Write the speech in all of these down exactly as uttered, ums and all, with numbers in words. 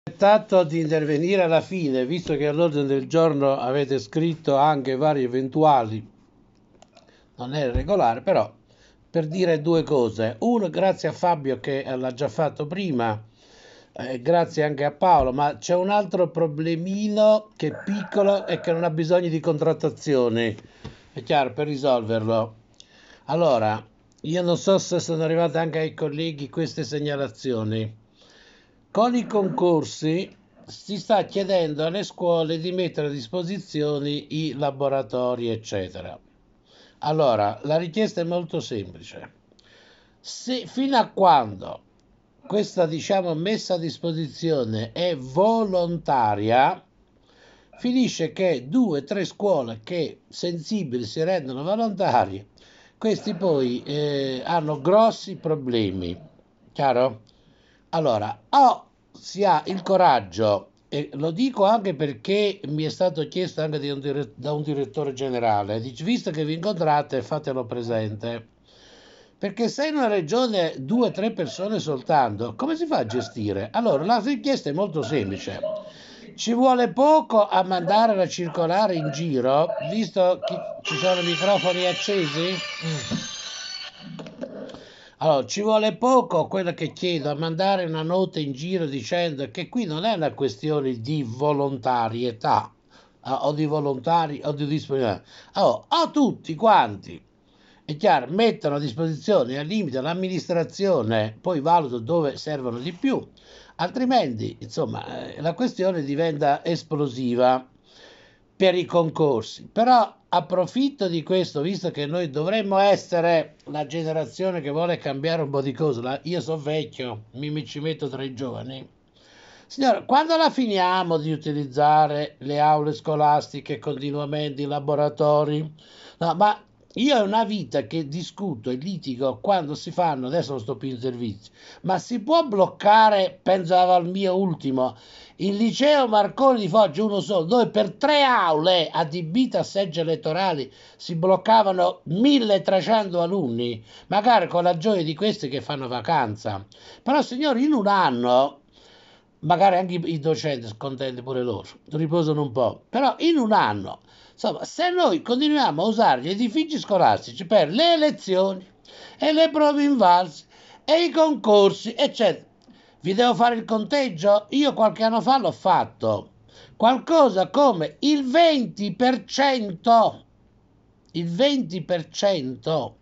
Aspettato di intervenire alla fine, visto che all'ordine del giorno avete scritto anche vari eventuali, non è regolare, però per dire due cose. Uno, grazie a Fabio che l'ha già fatto prima, eh, grazie anche a Paolo, ma c'è un altro problemino che è piccolo e che non ha bisogno di contrattazione, è chiaro, per risolverlo. Allora, io non so se sono arrivate anche ai colleghi queste segnalazioni. Con i concorsi si sta chiedendo alle scuole di mettere a disposizione i laboratori, eccetera. Allora, la richiesta è molto semplice. Se, fino a quando questa, diciamo, messa a disposizione è volontaria, finisce che due o tre scuole che sensibili si rendono volontarie, questi poi eh, hanno grossi problemi. Chiaro? Allora, o si ha il coraggio, e lo dico anche perché mi è stato chiesto anche di un dire- da un direttore generale, dice, visto che vi incontrate, fatelo presente. Perché se in una regione due o tre persone soltanto, come si fa a gestire? Allora, la richiesta è molto semplice. Ci vuole poco a mandare la circolare in giro, visto che ci sono microfoni accesi? Allora, ci vuole poco quello che chiedo a mandare una nota in giro dicendo che qui non è una questione di volontarietà eh, o di volontari o di disponibilità. Allora, o tutti quanti, è chiaro, mettono a disposizione al limite l'amministrazione, poi valuto dove servono di più, altrimenti, insomma, eh, la questione diventa esplosiva per i concorsi. Però approfitto di questo, visto che noi dovremmo essere la generazione che vuole cambiare un po' di cose. La- io sono vecchio, mi, mi ci metto tra i giovani. Signora, quando la finiamo di utilizzare le aule scolastiche continuamente, i laboratori? No, ma io è una vita che discuto e litigo quando si fanno, adesso non sto più in servizio, ma si può bloccare, pensavo al mio ultimo, il liceo Marconi di Foggia, uno solo, dove per tre aule adibite a seggi elettorali si bloccavano milletrecento alunni, magari con la gioia di questi che fanno vacanza. Però signori, in un anno, magari anche i docenti scontenti pure loro, riposano un po', però in un anno, insomma, se noi continuiamo a usare gli edifici scolastici per le elezioni e le prove invalse e i concorsi, eccetera, vi devo fare il conteggio? Io qualche anno fa l'ho fatto. Qualcosa come il venti per cento, il venti per cento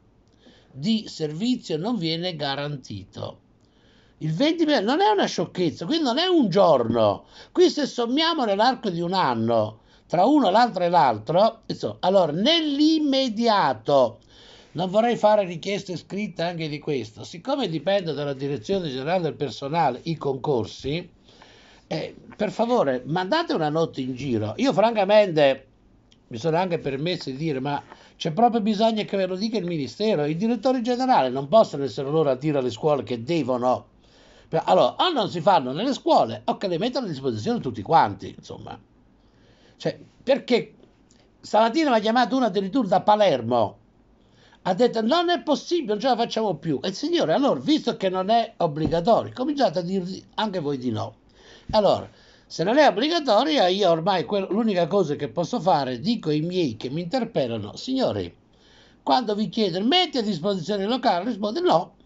di servizio non viene garantito. Il venti per cento non è una sciocchezza, qui non è un giorno. Qui se sommiamo nell'arco di un anno, tra uno, l'altro e l'altro, insomma, allora nell'immediato non vorrei fare richieste scritte anche di questo, siccome dipende dalla direzione generale del personale i concorsi, eh, per favore mandate una nota in giro. Io francamente mi sono anche permesso di dire, ma c'è proprio bisogno che ve lo dica il Ministero, i direttori generali non possono essere loro a dire alle scuole che devono. Allora, o non si fanno nelle scuole o che le mettono a disposizione tutti quanti, insomma. Cioè, perché stamattina mi ha chiamato uno addirittura da Palermo, ha detto non è possibile, non ce la facciamo più. E signore, allora, visto che non è obbligatorio, cominciate a dirvi anche voi di no. Allora, se non è obbligatoria, io ormai l'unica cosa che posso fare, dico ai miei che mi interpellano, signori, quando vi chiedono metti a disposizione il locale, risponde no.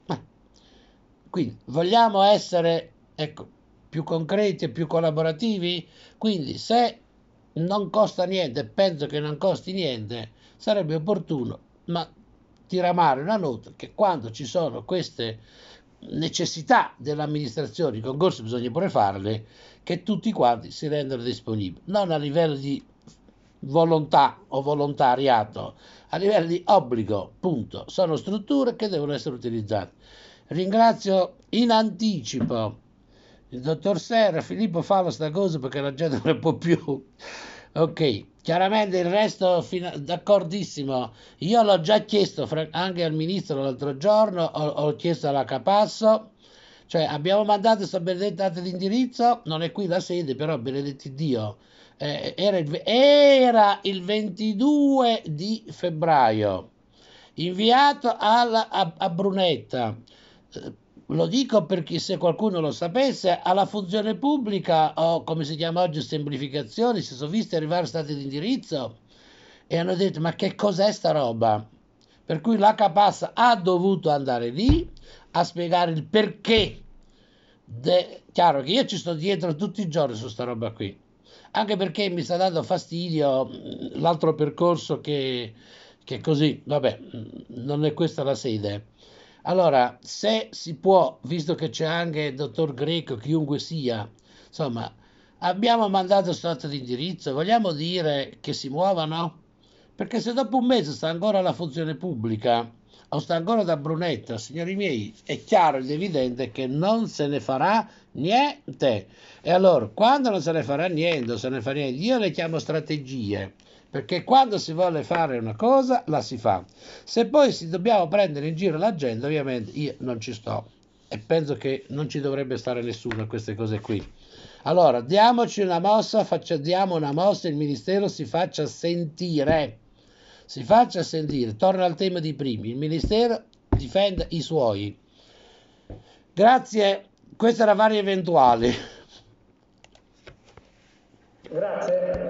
Quindi vogliamo essere, ecco, più concreti e più collaborativi? Quindi se non costa niente, penso che non costi niente, sarebbe opportuno, ma tiramare una nota che quando ci sono queste necessità dell'amministrazione, i concorsi bisogna pure farli, che tutti quanti si rendano disponibili, non a livello di volontà o volontariato, a livello di obbligo, punto. Sono strutture che devono essere utilizzate. Ringrazio in anticipo il dottor Serra, Filippo fa sta cosa perché la gente non ne può più. Ok, chiaramente il resto d'accordissimo. Io l'ho già chiesto anche al ministro l'altro giorno, ho, ho chiesto alla Capasso, cioè abbiamo mandato questa benedetta data di indirizzo, non è qui la sede, però benedetti Dio, eh, era, il, era il ventidue di febbraio, inviato alla, a, a Brunetta. lo dico perché se qualcuno lo sapesse, alla funzione pubblica o come si chiama oggi semplificazioni, si sono visti arrivare stati di indirizzo e hanno detto ma che cos'è sta roba? Per cui la Capassa ha dovuto andare lì a spiegare il perché. De... Chiaro che io ci sto dietro tutti i giorni su sta roba qui, anche perché mi sta dando fastidio l'altro percorso che, che così, vabbè, non è questa la sede. Allora, se si può, visto che c'è anche il dottor Greco, chiunque sia, insomma, abbiamo mandato stato di indirizzo, vogliamo dire che si muovano? Perché se dopo un mese sta ancora la funzione pubblica o sta ancora da Brunetta, signori miei, è chiaro ed evidente che non se ne farà niente. E allora, quando non se ne farà niente, se ne fa niente, io le chiamo strategie, perché quando si vuole fare una cosa, la si fa. Se poi si dobbiamo prendere in giro la gente, ovviamente io non ci sto e penso che non ci dovrebbe stare nessuno a queste cose qui. Allora, diamoci una mossa, faccia, diamo una mossa, il Ministero si faccia sentire, si faccia sentire, torna al tema di primi, il Ministero difenda i suoi. Grazie, questa era Varie Eventuali. Grazie.